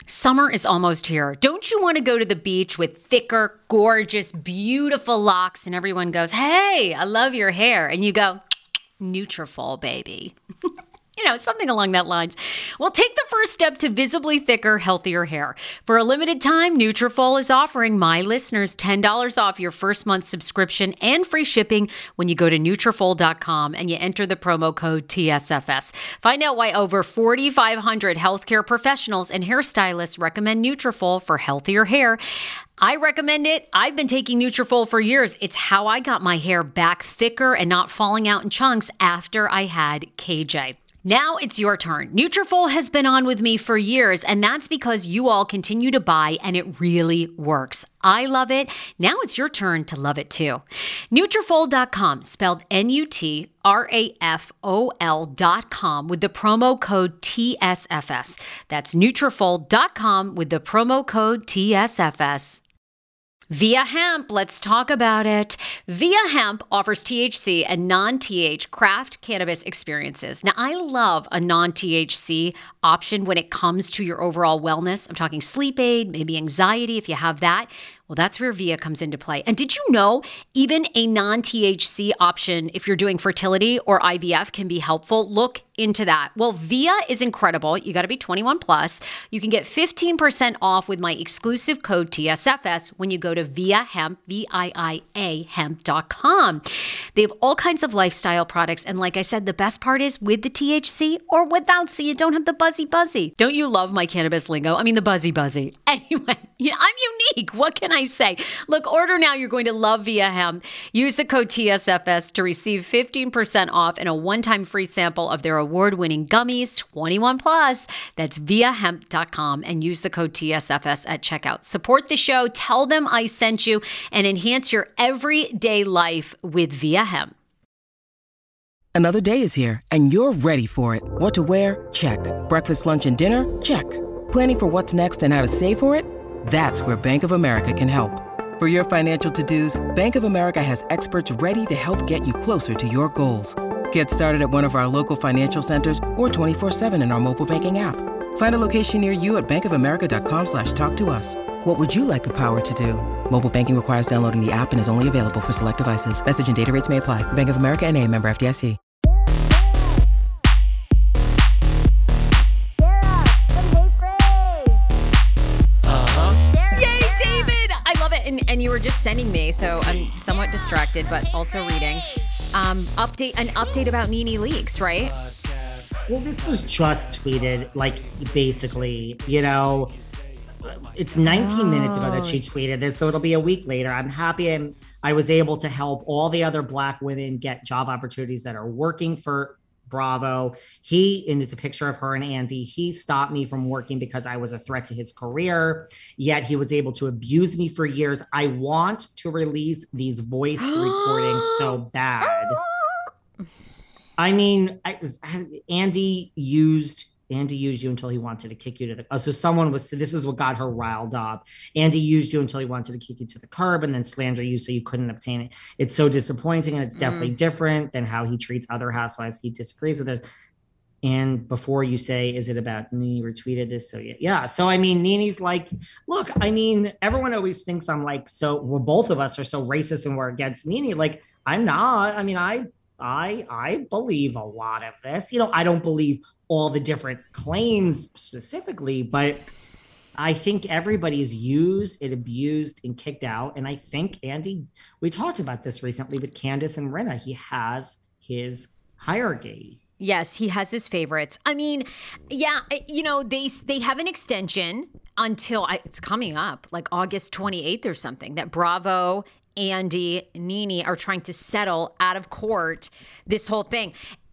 Summer is almost here. Don't you want to go to the beach with thicker, gorgeous, beautiful locks and everyone goes, "Hey, I love your hair." And you go, "Nutrafol, baby." Something along that lines. Well, take the first step to visibly thicker, healthier hair. For a limited time, Nutrafol is offering my listeners $10 off your first month subscription and free shipping when you go to Nutrafol.com and you enter the promo code TSFS. Find out why over 4,500 healthcare professionals and hairstylists recommend Nutrafol for healthier hair. I recommend it. I've been taking Nutrafol for years. It's how I got my hair back thicker and not falling out in chunks after I had KJ. Now it's your turn. Nutrafol has been on with me for years, and that's because you all continue to buy, and it really works. I love it. Now it's your turn to love it too. Nutrafol.com, spelled Nutrafol.com with the promo code TSFS. That's Nutrafol.com with the promo code TSFS. Via Hemp, let's talk about it. Via Hemp offers THC and non-TH craft cannabis experiences. Now, I love a non-THC option when it comes to your overall wellness. I'm talking sleep aid, maybe anxiety if you have that. Well, that's where Via comes into play. And did you know even a non-THC option, if you're doing fertility or IVF, can be helpful? Look into that. Well, Via is incredible. You got to be 21 plus. You can get 15% off with my exclusive code TSFS when you go to Via Hemp, VIIA hemp.com. They have all kinds of lifestyle products. And like I said, the best part is with the THC or without, so you don't have the buzzy. Don't you love my cannabis lingo? I mean, the buzzy. Anyway, I'm unique. What can I say? Look, order now. You're going to love Via Hemp. Use the code TSFS to receive 15% off and a one-time free sample of their award-winning gummies, 21 plus. That's viahemp.com, and use the code TSFS at checkout. Support the show. Tell them I sent you, and enhance your everyday life with Via Hemp. Another day is here, and you're ready for it. What to wear? Check. Breakfast, lunch, and dinner? Check. Planning for what's next and how to save for it? That's where Bank of America can help. For your financial to-dos, Bank of America has experts ready to help get you closer to your goals. Get started at one of our local financial centers or 24/7 in our mobile banking app. Find a location near you at bankofamerica.com/talktous. What would you like the power to do? Mobile banking requires downloading the app and is only available for select devices. Message and data rates may apply. Bank of America N.A., member FDIC. And you were just sending me, so I'm somewhat distracted, but also reading. An update about Nene Leakes, right? Well, this was just tweeted, basically, it's 19 minutes ago that she tweeted this, so it'll be a week later. I'm happy I was able to help all the other Black women get job opportunities that are working for Bravo. And it's a picture of her and Andy. He stopped me from working because I was a threat to his career, yet he was able to abuse me for years. I want to release these voice recordings so bad. I mean, Andy used you until he wanted to kick you to the... so this is what got her riled up. Andy used you until he wanted to kick you to the curb and then slander you so you couldn't obtain it. It's so disappointing, and it's definitely different than how he treats other housewives. He disagrees with us. And before you say, is it about Nene retweeted this? So yeah. So, I mean, Nene's like, look, I mean, everyone always thinks I'm both of us are so racist and we're against Nene. I'm not. I mean, I believe a lot of this. I don't believe all the different claims specifically, but I think everybody's used and abused and kicked out. And I think Andy, we talked about this recently with Candace and Rinna. He has his hierarchy. Yes, he has his favorites. I mean, yeah, they have an extension until it's coming up, like August 28th or something, that Bravo, Andy, Nene are trying to settle out of court this whole thing.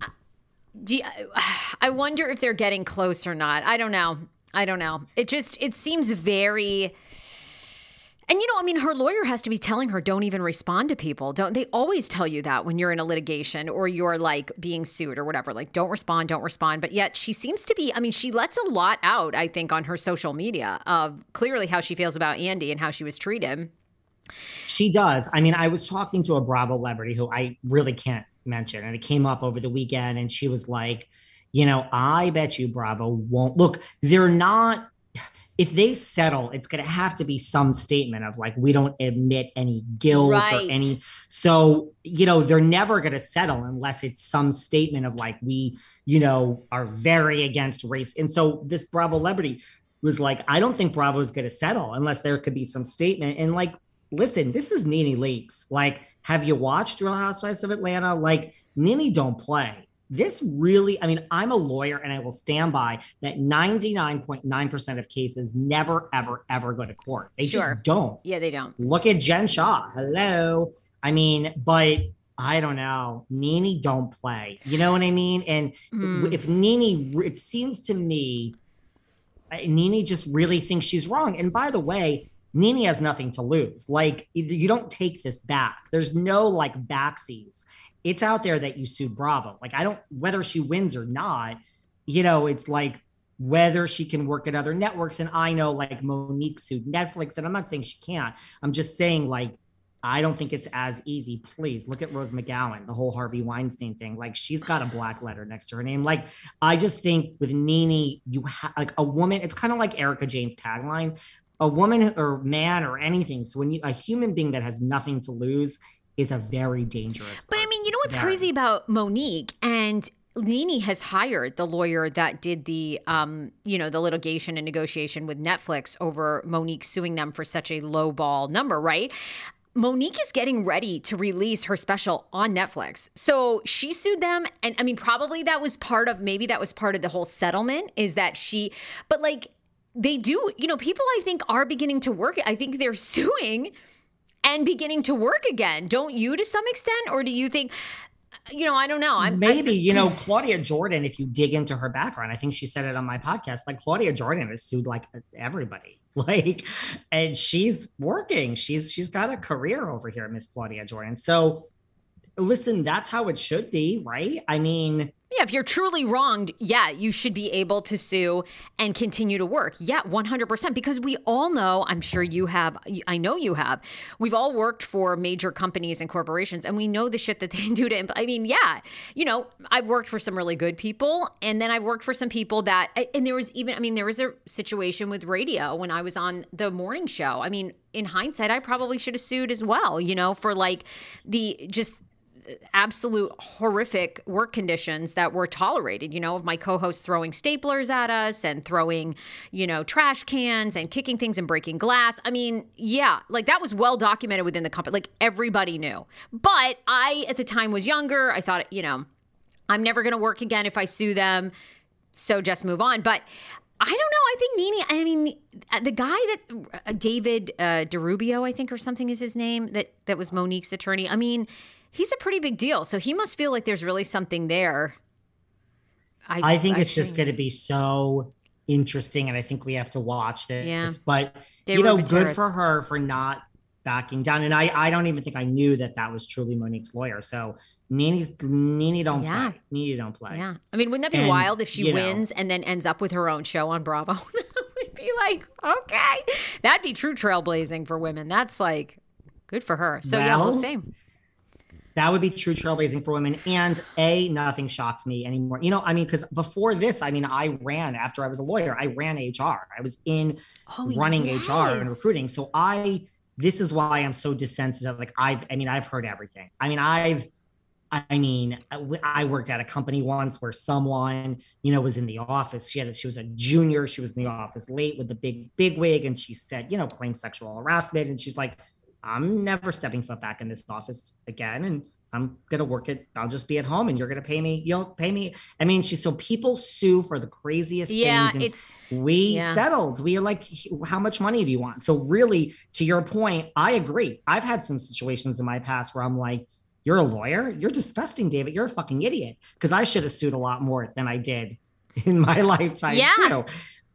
I wonder if they're getting close or not. I don't know. It seems very... And, her lawyer has to be telling her, don't even respond to people. Don't they always tell you that when you're in a litigation or you're being sued or whatever, don't respond. But yet she seems to be, she lets a lot out, I think, on her social media of clearly how she feels about Andy and how she was treated. She does. I was talking to a Bravo celebrity who I really can't mention, and it came up over the weekend, and she was like, I bet you Bravo won't look. if they settle, it's going to have to be some statement of like, we don't admit any guilt or any. So, they're never going to settle unless it's some statement of like, we, are very against race. And so this Bravo celebrity was like, I don't think Bravo is going to settle unless there could be some statement. And like, listen, this is NeNe Leakes. Like, have you watched Real Housewives of Atlanta? Like, NeNe don't play. This really, I'm a lawyer and I will stand by that 99.9% of cases never, ever, ever go to court. They just don't. Yeah, they don't. Look at Jen Shah. Hello. But I don't know. NeNe don't play. You know what I mean? And if NeNe, it seems to me, NeNe just really thinks she's wrong. And by the way, NeNe has nothing to lose. Like, you don't take this back. There's no like backsies. It's out there that you sued Bravo. Like, whether she wins or not, it's like whether she can work at other networks. And I know like Monique sued Netflix, and I'm not saying she can't. I'm just saying like, I don't think it's as easy. Please look at Rose McGowan, the whole Harvey Weinstein thing. Like, she's got a black letter next to her name. Like, I just think with NeNe, you have like a woman, it's kind of like Erica Jane's tagline, a woman or man or anything. So when a human being that has nothing to lose is a very dangerous person. But you know what's crazy about Monique, and NeNe has hired the lawyer that did the, the litigation and negotiation with Netflix over Monique suing them for such a low ball number, right? Monique is getting ready to release her special on Netflix. So she sued them. And probably that was part of the whole settlement is that but like they do, people I think are beginning to work. I think they're suing and beginning to work again. Don't you to some extent? Or do you think, I don't know. Claudia Jordan, if you dig into her background, I think she said it on my podcast, like Claudia Jordan has sued like everybody. Like, and she's working. She's got a career over here, Miss Claudia Jordan. So listen, that's how it should be, right? Yeah, if you're truly wronged, you should be able to sue and continue to work. Yeah, 100%. Because we all know, I'm sure you have, I know you have, we've all worked for major companies and corporations, and we know the shit that they do to, I've worked for some really good people, and then I've worked for some people that, and there was a situation with radio when I was on the morning show. In hindsight, I probably should have sued as well, for like the just absolute horrific work conditions that were tolerated, of my co-host throwing staplers at us and throwing, trash cans and kicking things and breaking glass. Like that was well documented within the company. Like everybody knew. But I, at the time, was younger. I thought, I'm never going to work again if I sue them. So just move on. But I don't know. I think NeNe, the guy that David DeRubio, I think, or something is his name, that was Monique's attorney. He's a pretty big deal. So he must feel like there's really something there. I think it's just going to be so interesting. And I think we have to watch this. Yeah. But, good for her for not backing down. And I don't even think I knew that was truly Monique's lawyer. So NeNe don't play. NeNe don't play. Yeah. Wouldn't that be wild if she wins and then ends up with her own show on Bravo? We'd be like, okay. That'd be true trailblazing for women. That's like good for her. So we'll see. That would be true trailblazing for women. And nothing shocks me anymore. Because before this, I ran, after I was a lawyer, I ran HR. I was in running HR and recruiting. So this is why I'm so desensitive. Like I've heard everything. I worked at a company once where someone, was in the office. She was a junior. She was in the office late with the big wig. And she said, claimed sexual harassment. And she's like, I'm never stepping foot back in this office again. And I'm going to work it. I'll just be at home and you're going to pay me. You'll pay me. So people sue for the craziest things. And we settled. We are like, how much money do you want? So really, to your point, I agree. I've had some situations in my past where I'm like, you're a lawyer? You're disgusting, David. You're a fucking idiot. Because I should have sued a lot more than I did in my lifetime too.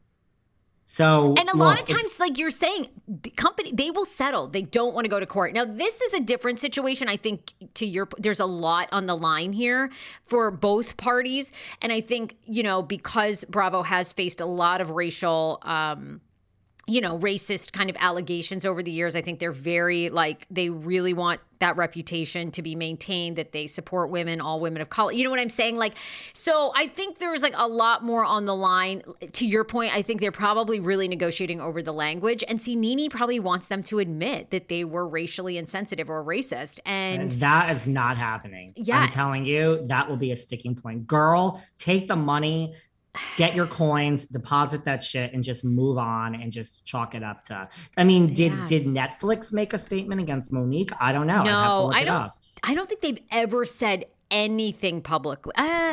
So, and a lot of times, like you're saying, the company, they will settle. They don't want to go to court. Now, this is a different situation. I think there's a lot on the line here for both parties. And I think, because Bravo has faced a lot of racial racist kind of allegations over the years. I think they're very they really want that reputation to be maintained, that they support women, all women of color. You know what I'm saying? So I think there's a lot more on the line. To your point, I think they're probably really negotiating over the language. And see, NeNe probably wants them to admit that they were racially insensitive or racist. And that is not happening. Yeah. I'm telling you, that will be a sticking point. Girl, take the money, get your coins, deposit that shit, and just move on and just chalk it up to. I mean, did Netflix make a statement against Monique? I don't know. No, I don't think they've ever said anything publicly. I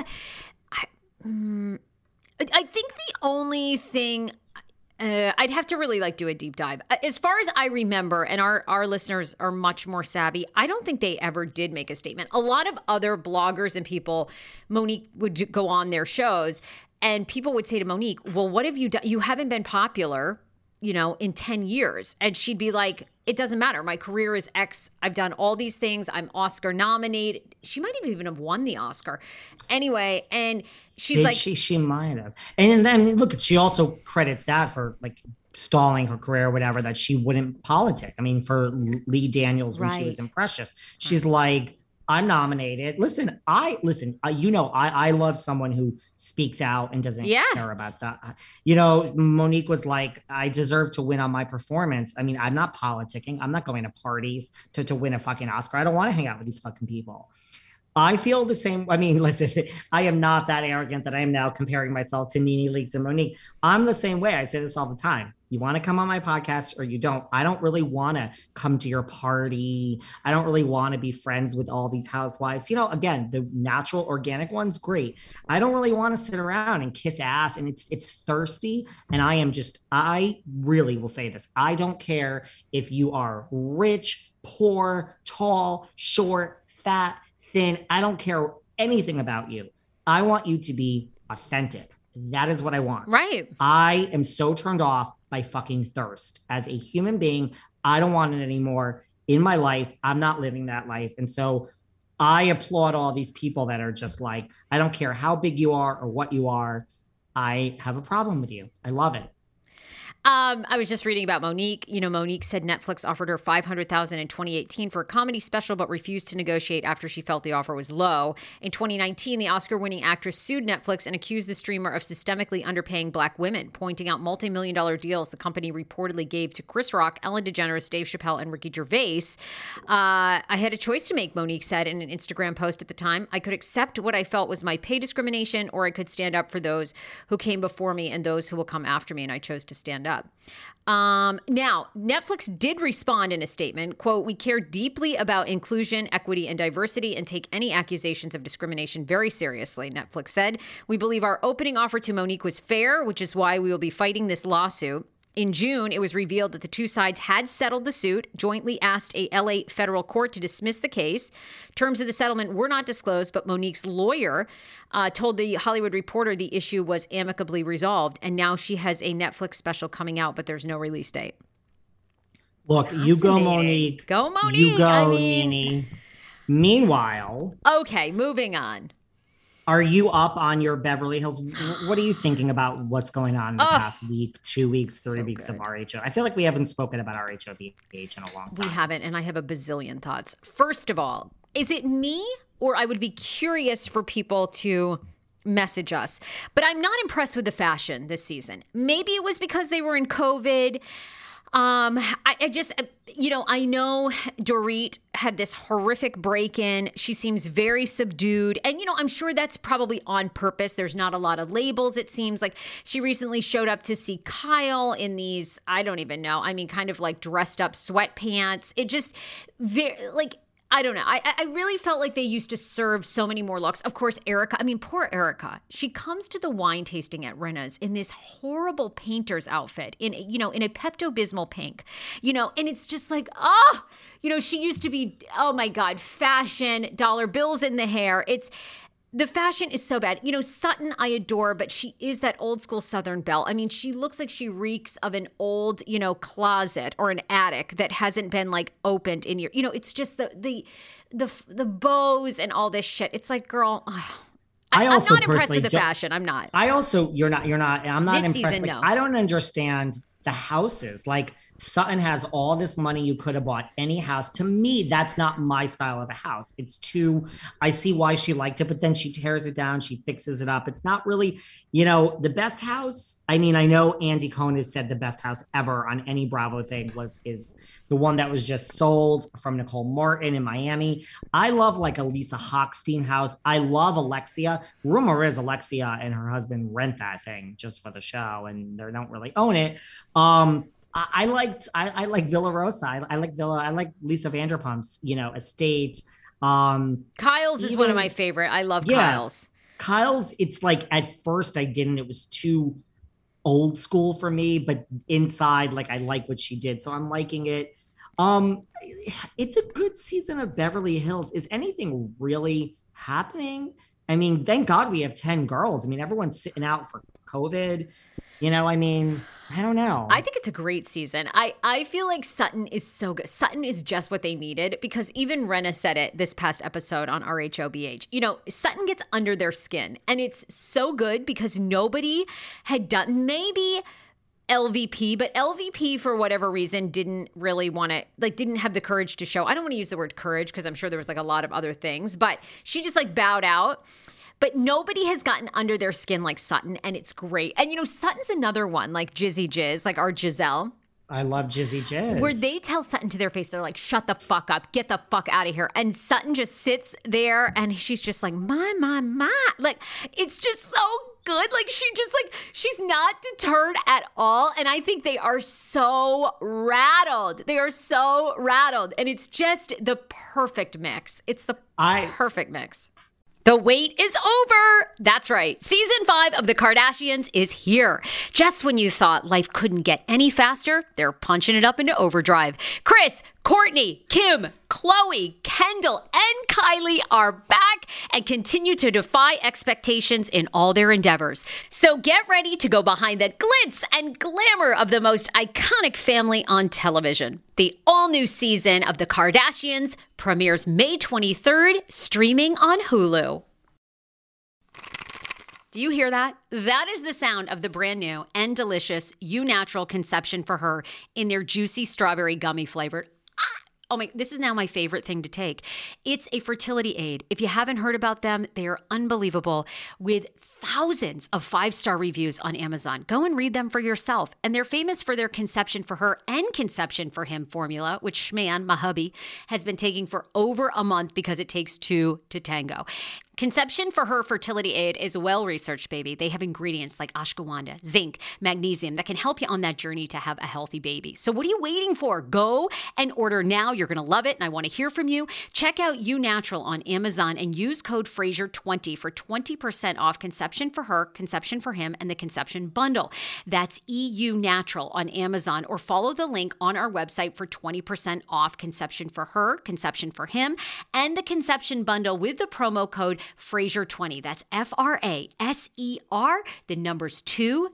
think the only thing I'd have to really do a deep dive. As far as I remember, and our listeners are much more savvy, I don't think they ever did make a statement. A lot of other bloggers and people, Monique would go on their shows, and people would say to Monique, well, what have you done? You haven't been popular, in 10 years. And she'd be like, it doesn't matter. My career is X. I've done all these things. I'm Oscar nominated. She might even have won the Oscar. Anyway, and she's she might have. And then look, she also credits that for stalling her career or whatever, that she wouldn't politic. I mean, for Lee Daniels when she was in Precious, she's like, I'm nominated. Listen, I love someone who speaks out and doesn't care about that. Monique was like, I deserve to win on my performance. I mean, I'm not politicking. I'm not going to parties to win a fucking Oscar. I don't want to hang out with these fucking people. I feel the same. I mean, listen, I am not that arrogant that I am now comparing myself to NeNe Leakes and Monique. I'm the same way. I say this all the time. You want to come on my podcast or you don't. I don't really want to come to your party. I don't really want to be friends with all these housewives. Again, the natural, organic one's great. I don't really want to sit around and kiss ass, and it's thirsty. And I really will say this. I don't care if you are rich, poor, tall, short, fat, thin. I don't care anything about you. I want you to be authentic. That is what I want. Right. I am so turned off by fucking thirst. As a human being, I don't want it anymore in my life. I'm not living that life. And so I applaud all these people that are just like, I don't care how big you are or what you are. I have a problem with you. I love it. I was just reading about Monique. Monique said Netflix offered her $500,000 in 2018 for a comedy special, but refused to negotiate after she felt the offer was low. In 2019, the Oscar-winning actress sued Netflix and accused the streamer of systemically underpaying Black women, pointing out multi-million-dollar deals the company reportedly gave to Chris Rock, Ellen DeGeneres, Dave Chappelle, and Ricky Gervais. I had a choice to make, Monique said in an Instagram post at the time. I could accept what I felt was my pay discrimination, or I could stand up for those who came before me and those who will come after me, and I chose to stand up. Now, Netflix did respond in a statement, quote, "We care deeply about inclusion, equity, and diversity and take any accusations of discrimination very seriously," Netflix said. "We believe our opening offer to Monique was fair, which is why we will be fighting this lawsuit." In June, it was revealed that the two sides had settled the suit, jointly asked a LA federal court to dismiss the case. Terms of the settlement were not disclosed, but Monique's lawyer told The Hollywood Reporter the issue was amicably resolved, and now she has a Netflix special coming out, but there's no release date. Look, you go, Monique. Go, Monique. You go, NeNe. Meanwhile. Okay, moving on. Are you up on your Beverly Hills? What are you thinking about what's going on in the past week, 2 weeks, 3 weeks of RHO? I feel like we haven't spoken about RHOBH in a long time. We haven't, and I have a bazillion thoughts. First of all, is it me, or I would be curious for people to message us, but I'm not impressed with the fashion this season. Maybe it was because they were in COVID. I just, I know Dorit had this horrific break-in. She seems very subdued. And, I'm sure that's probably on purpose. There's not a lot of labels, it seems. Like, she recently showed up to see Kyle in these, I don't even know, kind of like dressed up sweatpants. It just, I don't know. I really felt like they used to serve so many more looks. Of course, Erica. Poor Erica. She comes to the wine tasting at Rinna's in this horrible painter's outfit in a Pepto-Bismol pink, and it's just like, she used to be, oh my God, fashion, dollar bills in the hair. The fashion is so bad. Sutton I adore, but she is that old school Southern belle. She looks like she reeks of an old, closet or an attic that hasn't been opened in years. It's just the bows and all this shit. It's like, girl, I'm not impressed with the fashion. I'm not. I'm not this impressed. Season, no. I don't understand the houses. Like Sutton has all this money. You could have bought any house. To me, that's not my style of a house. It's too, I see why she liked it, but then she tears it down. She fixes it up. It's not really, the best house. I mean, I know Andy Cohen has said the best house ever on any Bravo thing is the one that was just sold from Nicole Martin in Miami. I love like a Lisa Hochstein house. I love Alexia. Rumor is Alexia and her husband rent that thing just for the show, and they don't really own it. I like Villa Rosa. I like Lisa Vanderpump's, estate. Kyle's is one of my favorite. I love Kyle's. Kyle's, it's like at first I didn't. It was too old school for me, but inside, like I like what she did, so I'm liking it. It's a good season of Beverly Hills. Is anything really happening? I mean, thank God we have 10 girls. I mean, everyone's sitting out for COVID. I don't know. I think it's a great season. I feel like Sutton is so good. Sutton is just what they needed, because even Renna said it this past episode on RHOBH. Sutton gets under their skin, and it's so good because nobody had done, maybe LVP, but LVP for whatever reason didn't really want to, didn't have the courage to show. I don't want to use the word courage because I'm sure there was a lot of other things, but she just bowed out. But nobody has gotten under their skin like Sutton, and it's great. And, Sutton's another one, like Jizzy Jizz, like our Giselle. I love Jizzy Jizz. Where they tell Sutton to their face, they're like, shut the fuck up, get the fuck out of here. And Sutton just sits there, and she's just like, my. Like, it's just so good. Like, she's not deterred at all. And I think they are so rattled. And it's just the perfect mix. It's the perfect mix. The wait is over. That's right. Season 5 of The Kardashians is here. Just when you thought life couldn't get any faster, they're punching it up into overdrive. Kris, Kourtney, Kim, Khloé, Kendall, and Kylie are back and continue to defy expectations in all their endeavors. So get ready to go behind the glitz and glamour of the most iconic family on television. The all-new season of The Kardashians premieres May 23rd, streaming on Hulu. Do you hear that? That is the sound of the brand new and delicious Eu Natural Conception for Her in their juicy strawberry gummy flavor. Oh my, this is now my favorite thing to take. It's a fertility aid. If you haven't heard about them, they are unbelievable with thousands of 5-star reviews on Amazon. Go and read them for yourself. And they're famous for their Conception for Her and Conception for Him formula, which Schman, my hubby, has been taking for over a month because it takes 2 to tango. Conception for Her fertility aid is well-researched, baby. They have ingredients like ashwagandha, zinc, magnesium that can help you on that journey to have a healthy baby. So what are you waiting for? Go and order now. You're going to love it, and I want to hear from you. Check out Eu Natural on Amazon and use code Fraser20 for 20% off Conception for Her, Conception for Him, and the Conception Bundle. That's EU Natural on Amazon, or follow the link on our website for 20% off Conception for Her, Conception for Him, and the Conception Bundle with the promo code Fraser20. That's FRASER, the numbers 20.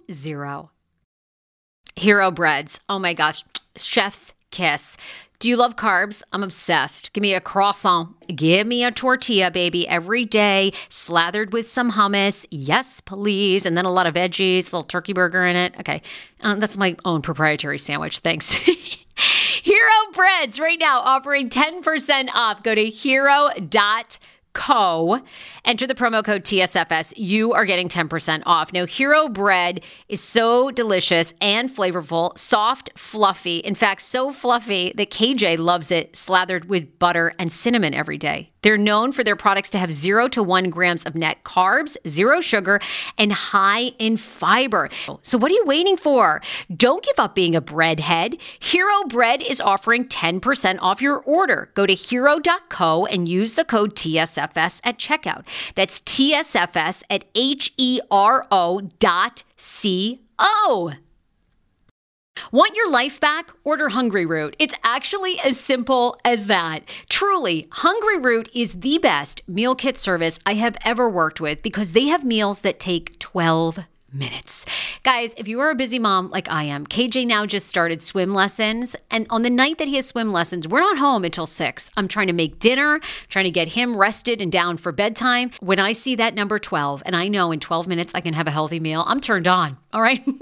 Hero Breads. Oh my gosh. Chef's kiss. Do you love carbs? I'm obsessed. Give me a croissant. Give me a tortilla, baby, every day, slathered with some hummus. Yes, please. And then a lot of veggies, a little turkey burger in it. Okay. That's my own proprietary sandwich. Thanks. Hero Breads right now offering 10% off. Go to hero.co. Enter the promo code TSFS. You are getting 10% off. Now, Hero Bread is so delicious and flavorful, soft, fluffy. In fact, so fluffy that KJ loves it slathered with butter and cinnamon every day. They're known for their products to have 0 to 1 grams of net carbs, 0 sugar, and high in fiber. So what are you waiting for? Don't give up being a breadhead. Hero Bread is offering 10% off your order. Go to hero.co and use the code TSFS at checkout. That's TSFS at HERO.CO. Want your life back? Order Hungryroot. It's actually as simple as that. Truly, Hungryroot is the best meal kit service I have ever worked with because they have meals that take 12 minutes. Guys, if you are a busy mom like I am, KJ now just started swim lessons. And on the night that he has swim lessons, we're not home until 6. I'm trying to make dinner, trying to get him rested and down for bedtime. When I see that number 12, and I know in 12 minutes I can have a healthy meal, I'm turned on. All right.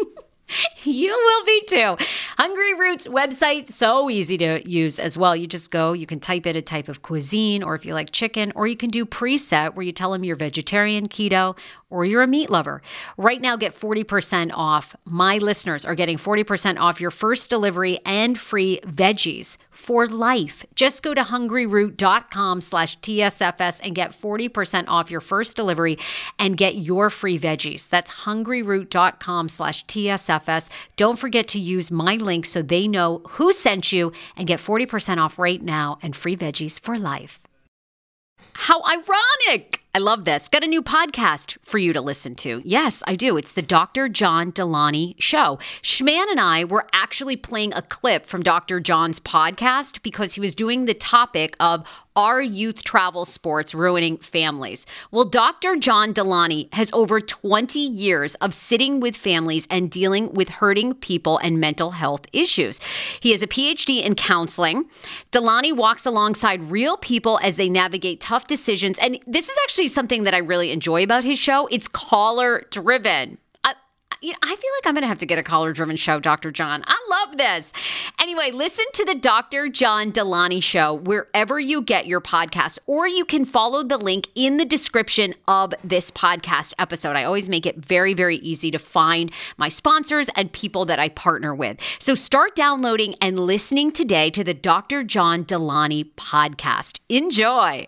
You will be too. Hungry Roots website, so easy to use as well. You just go, you can type in a type of cuisine, or if you like chicken, or you can do preset where you tell them you're vegetarian, keto, or you're a meat lover. Right now, get 40% off. My listeners are getting 40% off your first delivery and free veggies for life. Just go to hungryroot.com/TSFS and get 40% off your first delivery and get your free veggies. That's hungryroot.com/TSFS. Don't forget to use my link so they know who sent you and get 40% off right now and free veggies for life. How ironic. I love this. Got a new podcast for you to listen to. Yes, I do. It's the Dr. John Delaney Show. Schman and I were actually playing a clip from Dr. John's podcast because he was doing the topic of are youth travel sports ruining families? Well, Dr. John Delaney has over 20 years of sitting with families and dealing with hurting people and mental health issues. He has a PhD in counseling. Delaney walks alongside real people as they navigate tough decisions. And this is actually something that I really enjoy about his show. It's caller driven. I feel like I'm going to have to get a caller-driven show, Dr. John. I love this. Anyway, listen to the Dr. John Delaney Show wherever you get your podcast, or you can follow the link in the description of this podcast episode. I always make it very, very easy to find my sponsors and people that I partner with. So start downloading and listening today to the Dr. John Delaney podcast. Enjoy.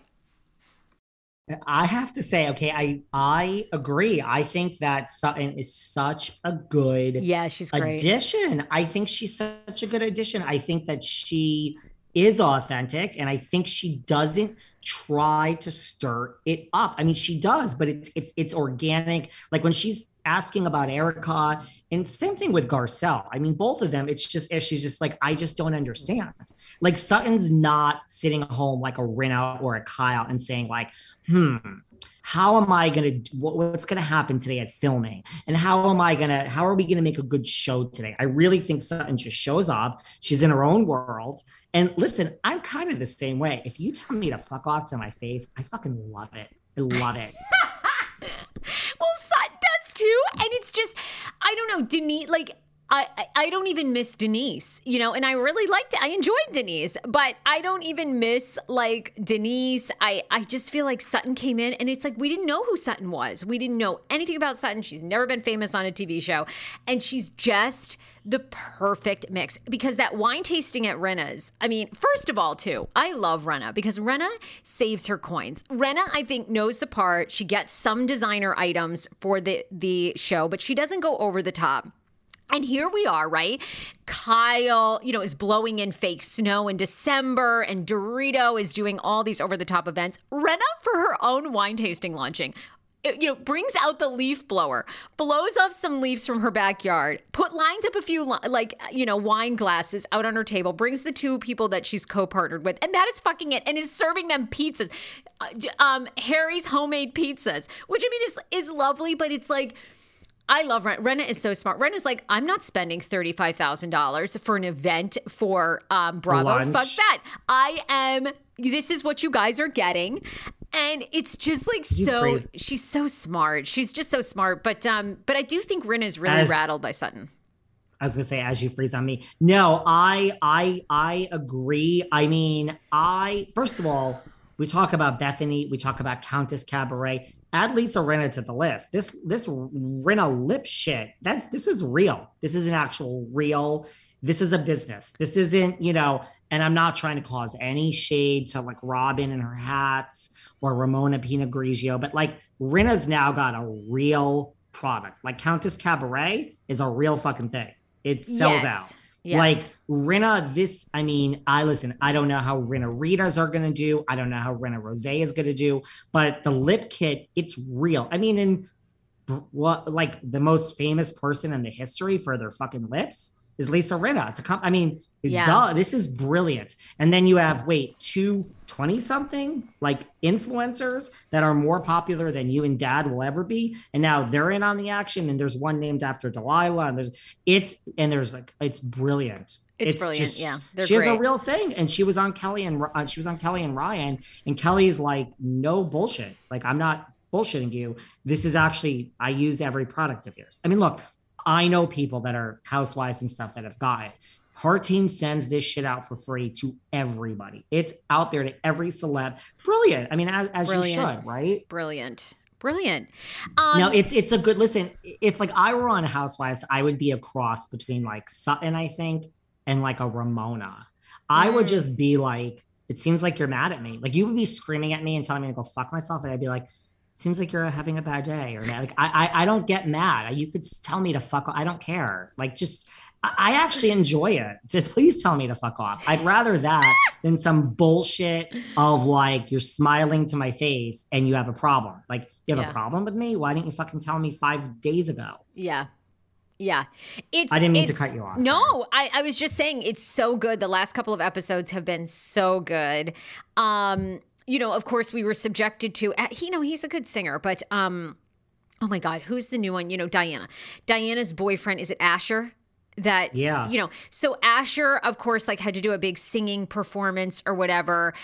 I have to say, okay, I agree. I think that Sutton is such a good she's great. Addition. I think she's such a good addition. I think that she is authentic, and I think she doesn't try to stir it up. I mean, she does, but it's organic. Like when she's asking about Erica, and same thing with Garcelle. I mean, both of them, it's just, she's just like, I just don't understand. Like Sutton's not sitting home like a Rinna or a Kyle and saying like, how am I going to, what's going to happen today at filming? And how are we going to make a good show today? I really think Sutton just shows up. She's in her own world. And listen, I'm kind of the same way. If you tell me to fuck off to my face, I fucking love it. I love it. Well, Sutton does too. And it's just, I don't know, Denise, like, I don't even miss Denise, and I really I enjoyed Denise, but I don't even miss like Denise. I just feel like Sutton came in and it's like, we didn't know who Sutton was. We didn't know anything about Sutton. She's never been famous on a TV show. And she's just the perfect mix because that wine tasting at Rinna's, I mean, first of all, too, I love Rinna because Rinna saves her coins. Rinna, I think, knows the part. She gets some designer items for the show, but she doesn't go over the top. And here we are, right? Kyle, is blowing in fake snow in December, and Dorito is doing all these over-the-top events. Rinna, for her own wine tasting launching, brings out the leaf blower, blows off some leaves from her backyard, lines up a few, wine glasses out on her table, brings the two people that she's co-partnered with, and that is fucking it, and is serving them pizzas. Harry's homemade pizzas, which, I mean, is lovely, but it's like, I love Rinna. Rinna is so smart. Rinna's like, I'm not spending $35,000 for an event for Bravo. Lunch. Fuck that. This is what you guys are getting. And it's just like she's so smart. She's just so smart. But I do think Rinna's really rattled by Sutton. I was gonna say, as you freeze on me. No, I agree. I mean, first of all, we talk about Bethany, we talk about Countess Cabaret. Add Lisa Rinna to the list. This Rinna lip shit, this is real. This is an actual real. This is a business. This isn't, and I'm not trying to cause any shade to like Robin and her hats or Ramona Pinot Grigio, but like Rinna's now got a real product. Like Countess Cabaret is a real fucking thing. It sells out. Yes. Like Rinna, I don't know how Rinna Ritas are going to do. I don't know how Rinna Rosé is going to do, but the lip kit, it's real. I mean, like the most famous person in the history for their fucking lips is Lisa Rinna. Duh, this is brilliant. And then you have, two 20-something like influencers that are more popular than you and Dad will ever be. And now they're in on the action. And there's one named after Delilah. And it's brilliant. It's brilliant. Just, yeah. She has a real thing. And she was on Kelly and Ryan. And Kelly's like, no bullshit. Like, I'm not bullshitting you. This is actually, I use every product of yours. I mean, look, I know people that are housewives and stuff that have got it. Her team sends this shit out for free to everybody. It's out there to every celeb. Brilliant. I mean, as you should, right? Brilliant. Brilliant. No, it's a good listen. If like I were on Housewives, I would be a cross between like Sutton, I think, and like a Ramona. I would just be like, it seems like you're mad at me. Like you would be screaming at me and telling me to go fuck myself, and I'd be like, it seems like you're having a bad day, or like I don't get mad. You could tell me to fuck off. I don't care. Like just I actually enjoy it. Just please tell me to fuck off. I'd rather that than some bullshit of like you're smiling to my face and you have a problem. Like you have a problem with me? Why didn't you fucking tell me 5 days ago? Yeah. Yeah. I didn't mean to cut you off. No, I was just saying it's so good. The last couple of episodes have been so good. You know, of course we were subjected to, he's a good singer, but oh my God, who's the new one? You know, Diana. Diana's boyfriend, is it Asher? That, you know, so Asher, of course, like had to do a big singing performance or whatever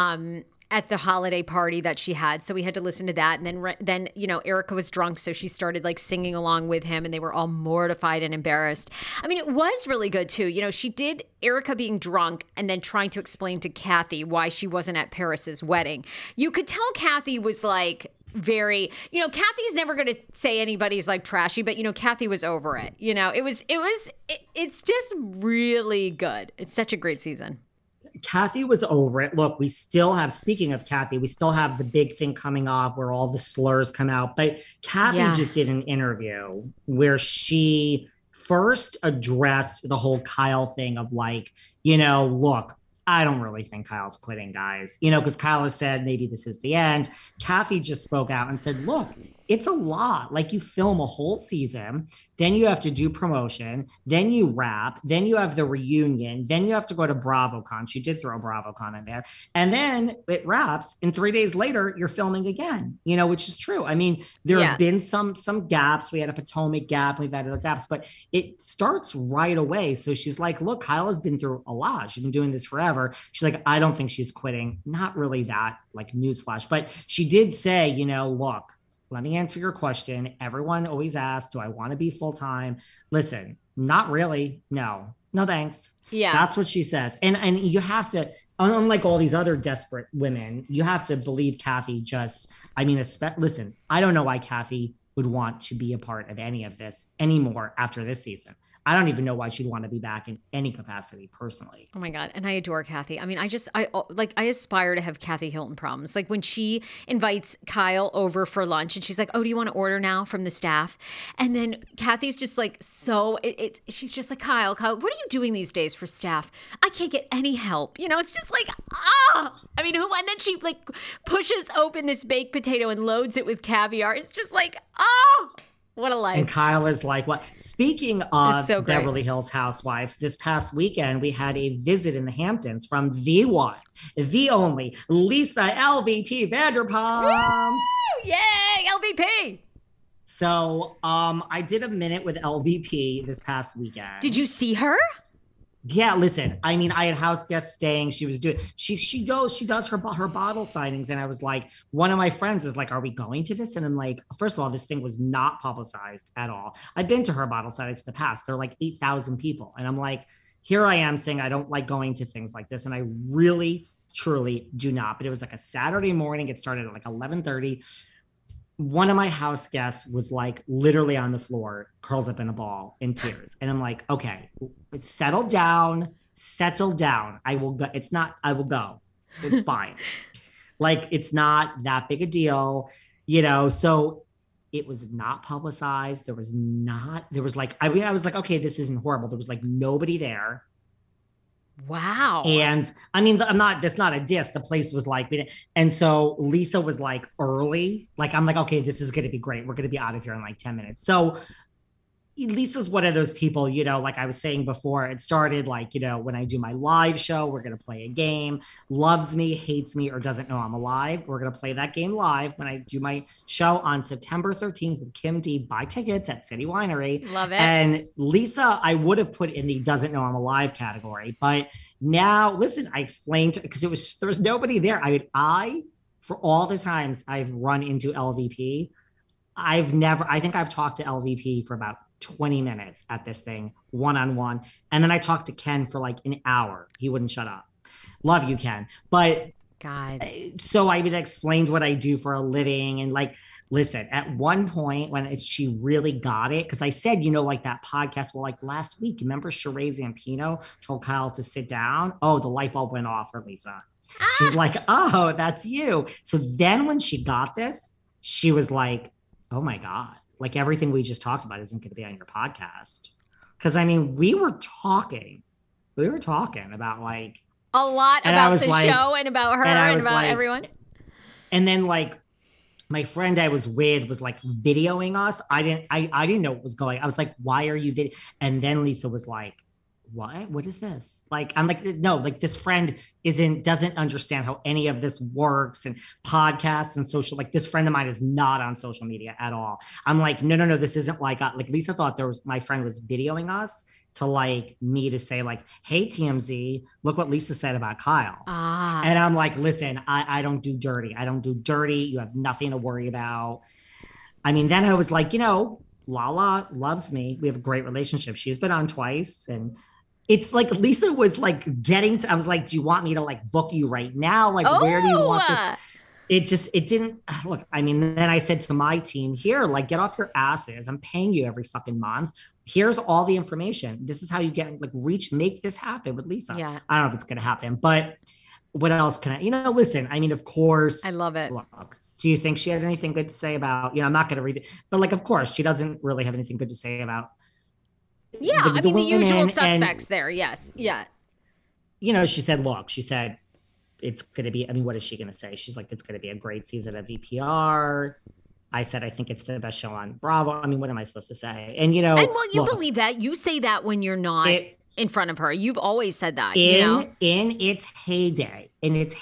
at the holiday party that she had. So we had to listen to that. And then, you know, Erica was drunk. So she started like singing along with him and they were all mortified and embarrassed. I mean, it was really good too. You know, she did Erica being drunk and then trying to explain to Kathy why she wasn't at Paris's wedding. You could tell Kathy was like, very, you know, Kathy's never going to say anybody's like trashy, but you know, Kathy was over it. You know, it's just really good. It's such a great season. Kathy was over it. Look, we still have, speaking of Kathy, we still have the big thing coming up where all the slurs come out. But Kathy just did an interview where she first addressed the whole Kyle thing of like, you know, look, I don't really think Kyle's quitting, guys. You know, because Kyle has said maybe this is the end. Kathy just spoke out and said, look, it's a lot. Like you film a whole season, then you have to do promotion, then you wrap, then you have the reunion, then you have to go to BravoCon. She did throw BravoCon in there. And then it wraps and 3 days later you're filming again, you know, which is true. I mean, there have been some gaps. We had a Potomac gap, we've had other gaps, but it starts right away. So she's like, look, Kyle has been through a lot. She's been doing this forever. She's like, I don't think she's quitting. Not really that like newsflash, but she did say, you know, look, let me answer your question. Everyone always asks, do I want to be full-time? Listen, not really. No, thanks. Yeah. That's what she says. And you have to, unlike all these other desperate women, you have to believe Kathy listen, I don't know why Kathy would want to be a part of any of this anymore after this season. I don't even know why she'd want to be back in any capacity personally. Oh my God. And I adore Kathy. I mean, I aspire to have Kathy Hilton problems. Like when she invites Kyle over for lunch and she's like, oh, do you want to order now from the staff? And then Kathy's just like, she's just like, Kyle, what are you doing these days for staff? I can't get any help. You know, it's just like, I mean, and then she like pushes open this baked potato and loads it with caviar. It's just like, what a life. And Kyle is like, what? Speaking of Beverly Hills Housewives, this past weekend, we had a visit in the Hamptons from the one, the only Lisa LVP Vanderpump. Woo! Yay, LVP. So I did a minute with LVP this past weekend. Did you see her? Yeah, listen, I mean, I had house guests staying. She was doing, she does her bottle signings. And I was like, one of my friends is like, are we going to this? And I'm like, first of all, this thing was not publicized at all. I've been to her bottle signings in the past. There are like 8,000 people. And I'm like, here I am saying I don't like going to things like this. And I really, truly do not. But it was like a Saturday morning. It started at like 11:30. One of my house guests was like literally on the floor, curled up in a ball in tears. And I'm like, okay, settle down. I will go. I will go. It's fine. Like, it's not that big a deal, you know? So it was not publicized. I was like, okay, this isn't horrible. There was like nobody there. Wow. And I mean, that's not a diss. The place was like, and so Lisa was like early, like, I'm like, okay, this is going to be great. We're going to be out of here in like 10 minutes. So Lisa's one of those people, you know, like I was saying before, it started like, you know, when I do my live show, we're going to play a game, loves me, hates me, or doesn't know I'm alive. We're going to play that game live when I do my show on September 13th with Kim D. Buy tickets at City Winery. Love it. And Lisa, I would have put in the doesn't know I'm alive category, but now listen, I explained because there was nobody there. For all the times I've run into LVP, I think I've talked to LVP for about 20 minutes at this thing, one-on-one. And then I talked to Ken for like an hour. He wouldn't shut up. Love you, Ken. But God. So I mean, explains what I do for a living. And like, listen, at one point when she really got it, because I said, like that podcast, well, like last week, remember Sheree Zampino told Kyle to sit down? Oh, the light bulb went off for Lisa. She's like, oh, that's you. So then when she got this, she was like, oh my God, like everything we just talked about isn't going to be on your podcast. Because I mean, we were talking about like, a lot about the show and about her and about everyone. And then like my friend I was with was like videoing us. I didn't know what was going. I was like, why are you video? And then Lisa was like, what is this? Like, I'm like, no, like this friend doesn't understand how any of this works and podcasts and social, like this friend of mine is not on social media at all. I'm like, no, this isn't like Lisa thought my friend was videoing us to like me to say like, hey, TMZ, look what Lisa said about Kyle. And I'm like, listen, I don't do dirty. You have nothing to worry about. I mean, then I was like, Lala loves me. We have a great relationship. She's been on twice. And it's like, Lisa was like I was like, do you want me to like book you right now? Like, where do you want this? It didn't look. I mean, then I said to my team here, like, get off your asses. I'm paying you every fucking month. Here's all the information. This is how you get like make this happen with Lisa. Yeah. I don't know if it's going to happen, but what else can I, listen, I mean, of course. I love it. Look, do you think she had anything good to say about, I'm not going to read it, but like, of course, she doesn't really have anything good to say about. Yeah. The usual suspects there. Yes. Yeah. She said, it's going to be, I mean, what is she going to say? She's like, it's going to be a great season of VPR. I said, I think it's the best show on Bravo. I mean, what am I supposed to say? And, you believe that. You say that when you're not in front of her. You've always said that, in its heyday,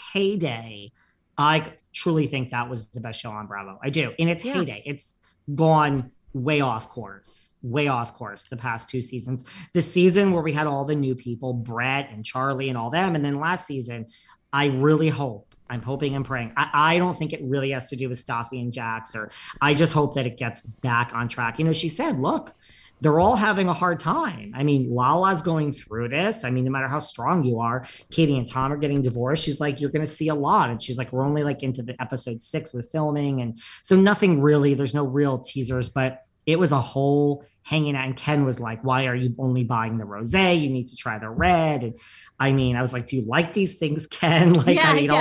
I truly think that was the best show on Bravo. I do. In its heyday, it's gone way off course the past 2 seasons. The season where we had all the new people, Brett and Charlie and all them. And then last season, I'm hoping and praying. I don't think it really has to do with Stassi and Jax, or I just hope that it gets back on track. She said, look, they're all having a hard time. I mean, Lala's going through this. I mean, no matter how strong you are, Katie and Tom are getting divorced. She's like, you're going to see a lot. And she's like, we're only like into the episode 6 with filming. And so nothing really, there's no real teasers, but it was a whole hanging out. And Ken was like, why are you only buying the rosé? You need to try the red. And I mean, I was like, do you like these things, Ken? Like,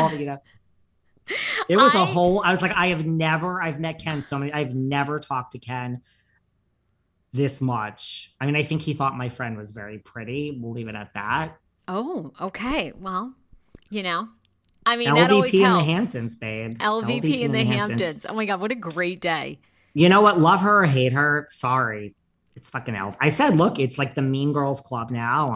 it was a whole, I was like, I've met Ken so many, I've never talked to Ken this much. I mean, I think he thought my friend was very pretty. We'll leave it at that. Oh, okay. Well, I mean, LVP that always helps. in the Hamptons, babe. LVP in the Hamptons. Oh my God, what a great day. You know what? Love her or hate her. Sorry. It's fucking Elf. I said, look, it's like the Mean Girls Club now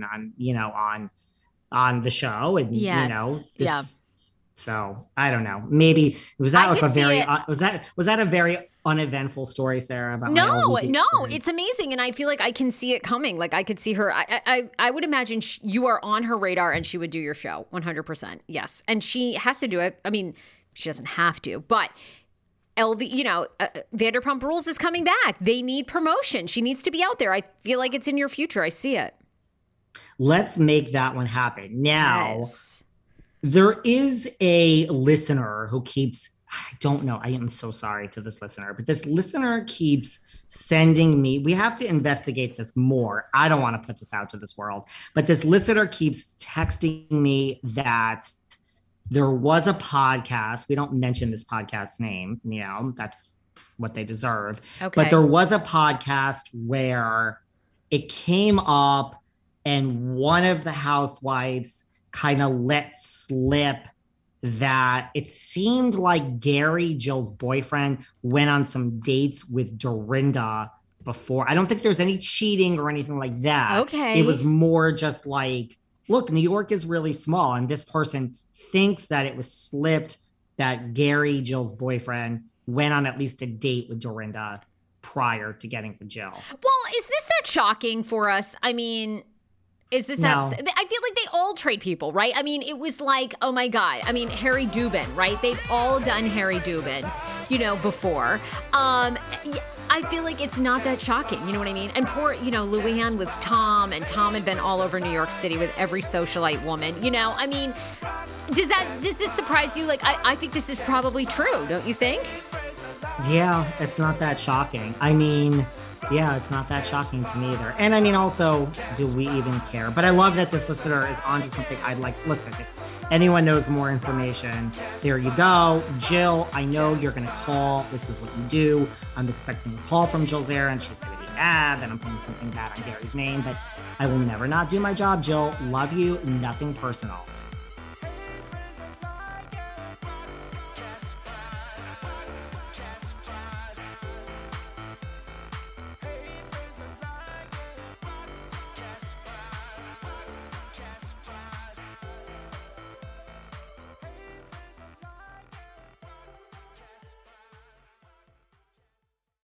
on the show. And yes. So I don't know. Maybe was that like a very was that a very uneventful story, Sarah? About no, it's amazing, and I feel like I can see it coming. Like I could see her. I would imagine you are on her radar, and she would do your show 100%. Yes, and she has to do it. I mean, she doesn't have to, but Vanderpump Rules is coming back. They need promotion. She needs to be out there. I feel like it's in your future. I see it. Let's make that one happen now. Yes. There is a listener who keeps, I don't know, I am so sorry to this listener, but this listener keeps sending me, we have to investigate this more. I don't want to put this out to this world, but this listener keeps texting me that there was a podcast. We don't mention this podcast's name, that's what they deserve. Okay. But there was a podcast where it came up and one of the housewives kind of let slip that it seemed like Gary, Jill's boyfriend, went on some dates with Dorinda before. I don't think there's any cheating or anything like that. Okay. It was more just like, look, New York is really small. And this person thinks that it was slipped that Gary, Jill's boyfriend, went on at least a date with Dorinda prior to getting with Jill. Well, is this that shocking for us? I mean... Is this that? I feel like they all trade people, right? I mean, it was like, oh my God. I mean, Harry Dubin, right? They've all done Harry Dubin, before. I I feel like it's not that shocking. You know what I mean? And poor, Louis-Anne with Tom, and Tom had been all over New York City with every socialite woman. I mean, does this surprise you? Like, I think this is probably true, don't you think? Yeah, it's not that shocking. I mean, yeah, it's not that shocking to me either. And I mean, also, do we even care? But I love that this listener is onto something I'd like. Listen, if anyone knows more information, there you go. Jill, I know you're going to call. This is what you do. I'm expecting a call from Jill Zarin, and she's going to be mad that I'm putting something bad on Gary's name, but I will never not do my job, Jill. Love you. Nothing personal.